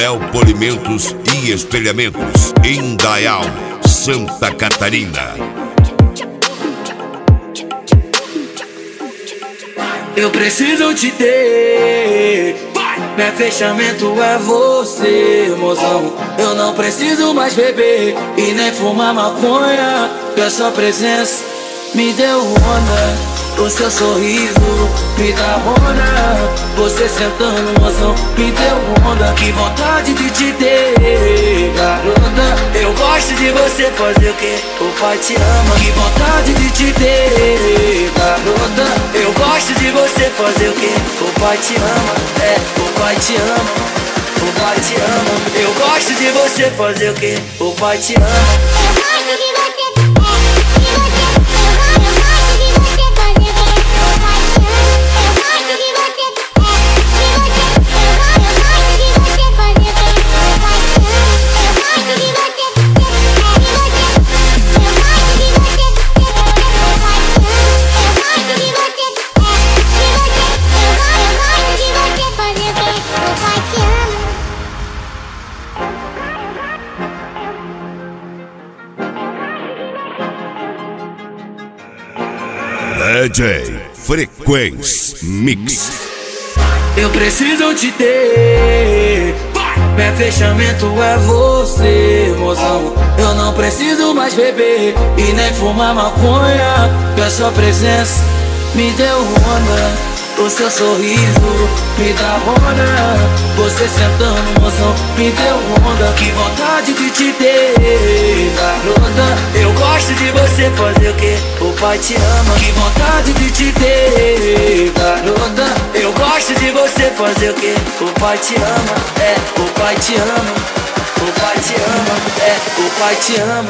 Léo Polimentos e Espelhamentos, Indaial, Santa Catarina. Eu preciso te ter, meu fechamento é você, mozão. Eu não preciso mais beber e nem fumar maconha, que a sua presença me deu onda. O seu sorriso me dá onda. Você sentando, mozão, me deu onda. Que vontade de te ter, garota. Eu gosto de você fazer o que o pai te ama. Que vontade de te ter, garota. Eu gosto de você fazer o que o pai te ama. É, o pai te ama, o pai te ama. Eu gosto de você fazer o que o pai te ama. Eu gosto de você. DJ Frequência Mix. Eu preciso te ter, meu fechamento é você, mozão. Eu não preciso mais beber e nem fumar maconha, que a sua presença me deu onda. O seu sorriso me dá onda. Você sentando, mozão, me deu onda. Que vontade de te ter, garota. Eu gosto de você fazer o que o pai te ama. Que vontade de te ter, garota. Eu gosto de você fazer o que o pai te ama. É, o pai te ama, o pai te ama. É, o pai te ama.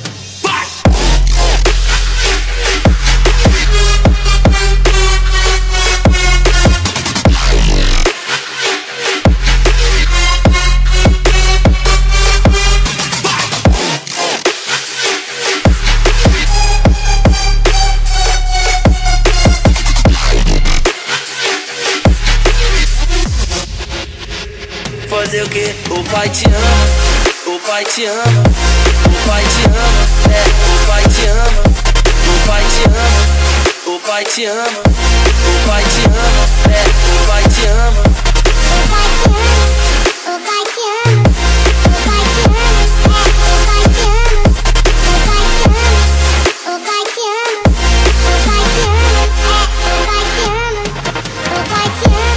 Fazer o que o pai te ama, o pai te ama, o pai te ama, é, o pai te ama, o pai te ama, o pai te ama, o pai te ama, é, o pai te ama, O pai te ama, o pai te ama, o pai te ama, é, o pai te ama, o pai te ama, o pai te ama, o pai te ama, é, o pai te ama, o pai te ama.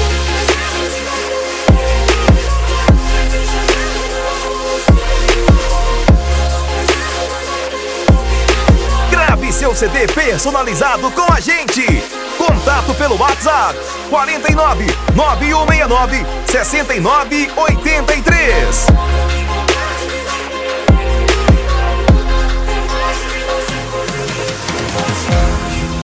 Grave seu CD personalizado com a gente. Contato pelo WhatsApp 49 9169 6983.